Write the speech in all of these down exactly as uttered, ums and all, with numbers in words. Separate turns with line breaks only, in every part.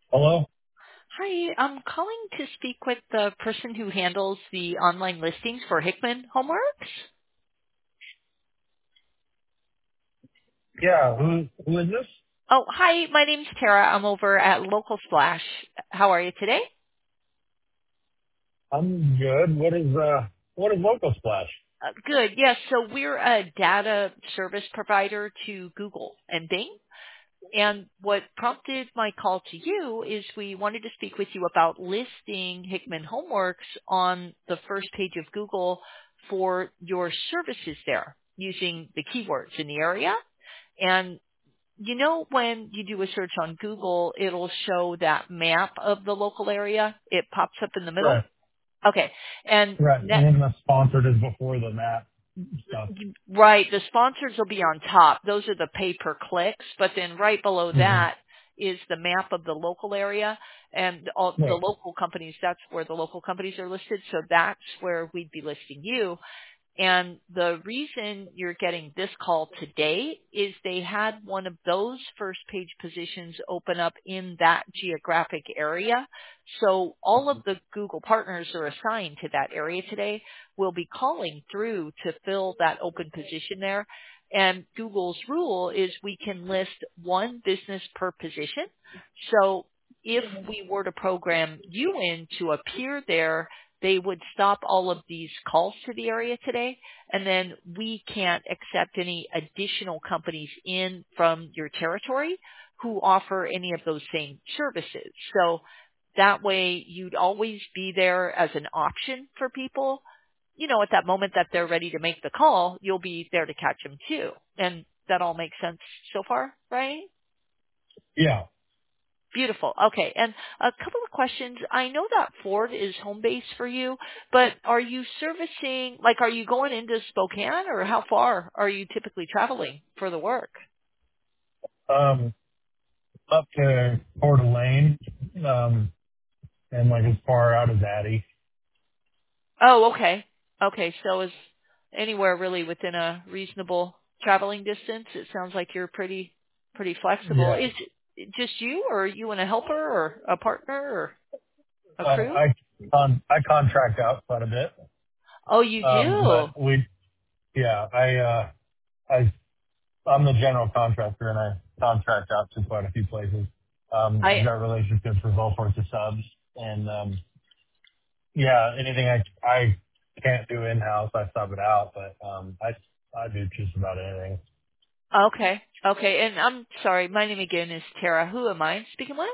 Hello?
Hi, I'm calling to speak with the person who handles the online listings for Hickman Homeworks.
Yeah, who who is this?
Oh, hi, my name's Tara. I'm over at Local Splash. How are you today?
I'm good. What is uh what is Local Splash?
Uh, good. Yes, so we're a data service provider to Google and Bing. And what prompted my call to you is we wanted to speak with you about listing Hickman Homeworks on the first page of Google for your services there using the keywords in the area. And you know, when you do a search on Google, it'll show that map of the local area. It pops up in the middle.
Right.
Okay. And
Right.
that,
And then the sponsored is before the map stuff.
right, the sponsors will be on top. Those are the pay per clicks, but then right below
Mm-hmm.
that is the map of the local area and all the
Right.
local companies. That's where the local companies are listed. So that's where we'd be listing you. And the reason you're getting this call today is they had one of those first page positions open up in that geographic area. So all of the Google partners are assigned to that area today will be calling through to fill that open position there. And Google's rule is we can list one business per position. So if we were to program you in to appear there, they would stop all of these calls to the area today, and then we can't accept any additional companies in from your territory who offer any of those same services. So that way you'd always be there as an option for people. You know, at that moment that they're ready to make the call, you'll be there to catch them too. And that all makes sense so far, right?
Yeah.
Beautiful. Okay. And a couple of questions. I know that Ford is home base for you, but are you servicing, like, are you going into Spokane or how far are you typically traveling for the work?
Um up to Coeur d'Alene, um and like as far out as Addy.
Oh, okay. Okay. So is anywhere really within a reasonable traveling distance? It sounds like you're pretty, pretty flexible.
Yeah.
Is it just you or you and a helper or a partner or a
Uh,
crew?
I con I contract out quite a bit.
Oh, you
Um
do?
but we yeah, I uh I I'm the general contractor, and I contract out to quite a few places. Um, I've
I,
got relationships with all sorts of subs, and um, yeah, anything I I can't do in-house, I sub it out, but um, I I do just about anything.
Okay. Okay. And I'm sorry, my name again is Tara. Who am I speaking with?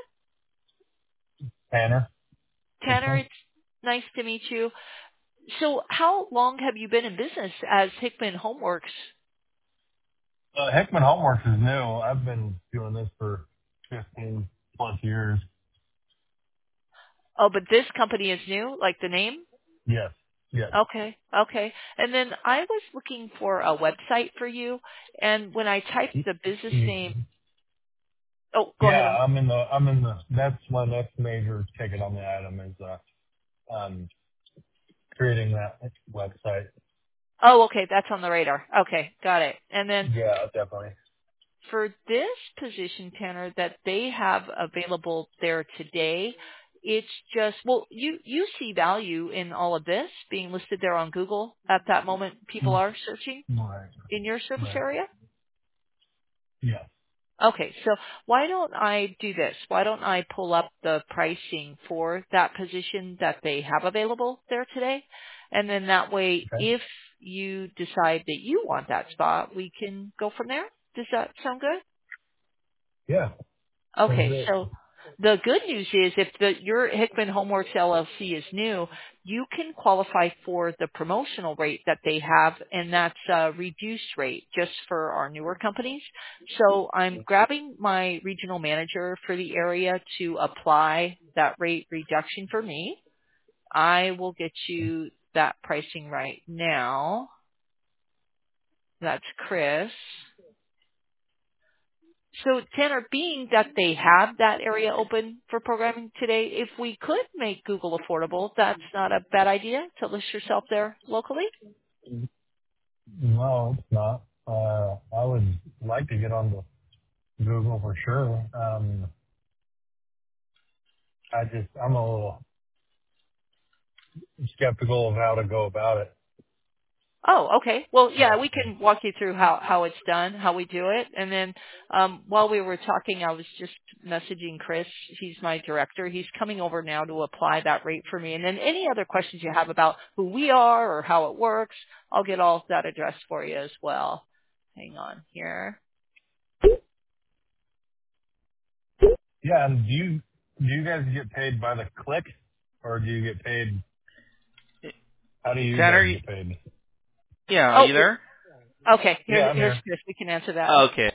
Tanner,
Tanner,
Hickman.
it's nice to meet you. So how long have you been in business as Hickman Homeworks?
Uh, Hickman Homeworks is new. I've been doing this for fifteen plus years.
Oh, but this company is new, like the name?
Yes. Yes.
Okay. Okay. And then I was looking for a website for you, and when I typed
Y-
the business
y-
name, oh, go ahead.
Yeah,
I'm,
I'm in the. I'm in the. That's my next major ticket on the item is uh, um, creating that website.
oh, okay. That's on the radar. Okay. Got it. And then
Yeah, definitely.
for this position, Tanner, that they have available there today, it's just, well, you, you see value in all of this being listed there on Google at that moment people
Mm,
are searching
Right.
in your service
Right.
area?
Yeah.
Okay, so why don't I do this? Why don't I pull up the pricing for that position that they have available there today? And then that way,
Okay.
if you decide that you want that spot, we can go from there. Does that sound good?
Yeah. Sounds
Okay,
great.
so the good news is if the, your Hickman Homeworks L L C is new, you can qualify for the promotional rate that they have, and that's a reduced rate just for our newer companies. So I'm grabbing my regional manager for the area to apply that rate reduction for me. I will get you that pricing right now. That's Chris. So, Tanner, being that they have that area open for programming today, if we could make Google affordable, that's not a bad idea to list yourself there locally.
No, it's not. Uh, I would like to get on the Google for sure. Um, I just, I'm a little skeptical of how to go about it.
Oh, okay. Well, yeah,
But
we can walk you through how, how it's done, how we do it. And then um, while we were talking, I was just messaging Chris. He's my director. He's coming over now to apply that rate for me. And then any other questions you have about who we are or how it works, I'll get all of that addressed for you as well. Hang on here.
yeah, and do you, do you guys get paid by the click or do you get paid, how do you guys
Tanner, y-
get paid?
yeah, are
Oh,
you there?
okay.
Yeah,
Here's,
I'm
here's
here.
Chris. We can answer that.
Okay.